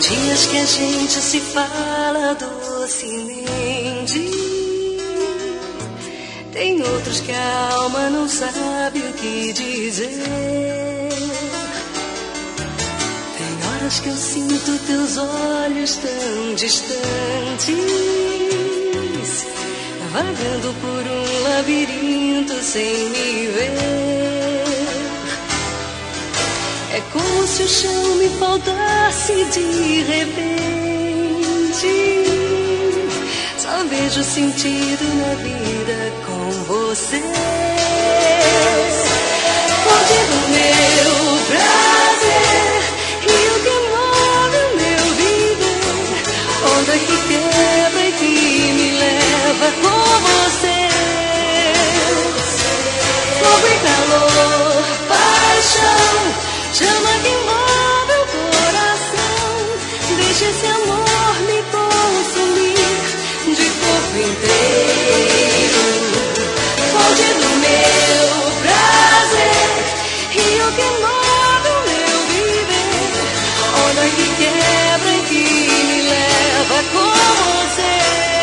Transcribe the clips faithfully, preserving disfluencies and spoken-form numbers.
dias que a gente se fala docemente, tem outros que a alma não sabe o que dizer. Tem horas que eu sinto teus olhos tão distantes, vagando por um labirinto sem me ver. É como se o chão me faltasse de repente. Só vejo sentido na vida com você. Fonte do meu prazer, rio que move o meu viver, onda que quebra e que me leva com você. Fogo e calor, paixão, chama que envolve o coração. Deixa esse amor me consumir de corpo inteiro. Fonte do meu prazer, rio que move o meu viver, onda que quebra e que me leva com você.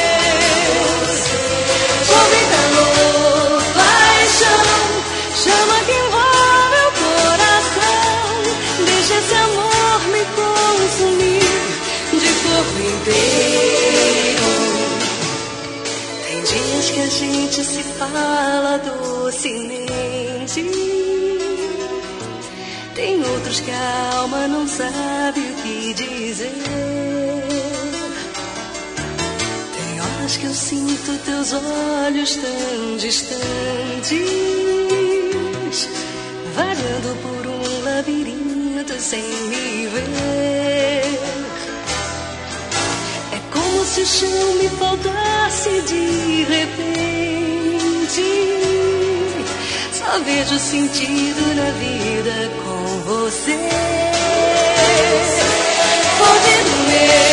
Fogo e calor, paixão, chama que envolve o coração. Deixa esse amor me consumir de corpo inteiro. Tem dias que a gente se fala docemente, tem outros que a alma não sabe o que dizer. Tem horas que eu sinto teus olhos tão distantes, vagando por um labirinto sem me ver. É como se o chão me faltasse de repente. Só vejo sentido na vida com você. Fonte do meu